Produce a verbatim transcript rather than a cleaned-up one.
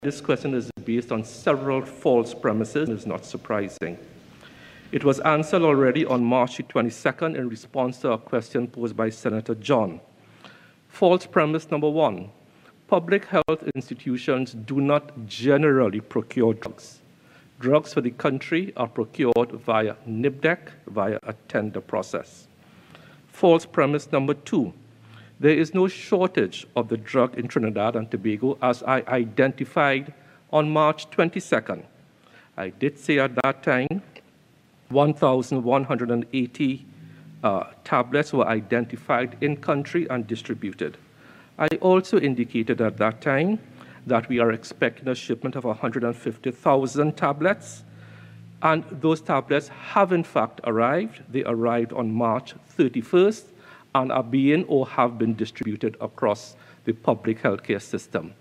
This question is based on several false premises and is not surprising. It was answered already on March twenty-second in response to a question posed by Senator John. False premise number one, public health institutions do not generally procure drugs. Drugs for the country are procured via N I B D C, via a tender process. False premise number two, there is no shortage of the drug in Trinidad and Tobago as I identified on March twenty-second. I did say at that time one thousand one hundred eighty uh, tablets were identified in country and distributed. I also indicated at that time that we are expecting a shipment of one hundred fifty thousand tablets, and those tablets have in fact arrived. They arrived on March thirty-first and are being or have been distributed across the public healthcare system.